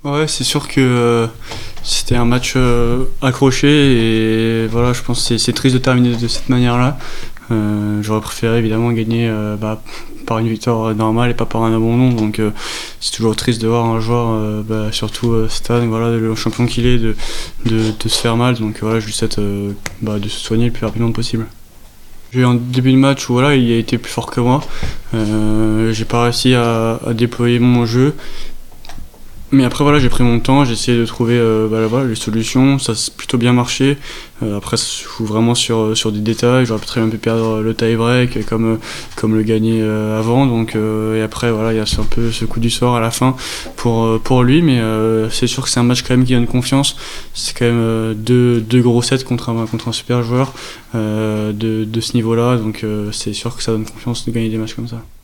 Ouais, c'est sûr que c'était un match accroché et voilà, je pense que c'est triste de terminer de cette manière-là. J'aurais préféré évidemment gagner par une victoire normale et pas par un abandon, donc c'est toujours triste de voir un joueur, surtout Stan, voilà, le champion qu'il est, de se faire mal, donc voilà, je lui souhaite de se soigner le plus rapidement possible. J'ai eu un début de match où voilà, il a été plus fort que moi. J'ai pas réussi à déployer mon jeu. Mais après voilà, j'ai pris mon temps, j'ai essayé de trouver voilà, les solutions, ça a plutôt bien marché. Après ça se joue vraiment sur des détails, j'aurais très bien pu perdre le tie-break comme le gagner avant. Donc, et après voilà, il y a un peu ce coup du sort à la fin pour lui, mais c'est sûr que c'est un match quand même qui donne confiance. C'est quand même deux gros sets contre un super joueur de ce niveau-là, donc c'est sûr que ça donne confiance de gagner des matchs comme ça.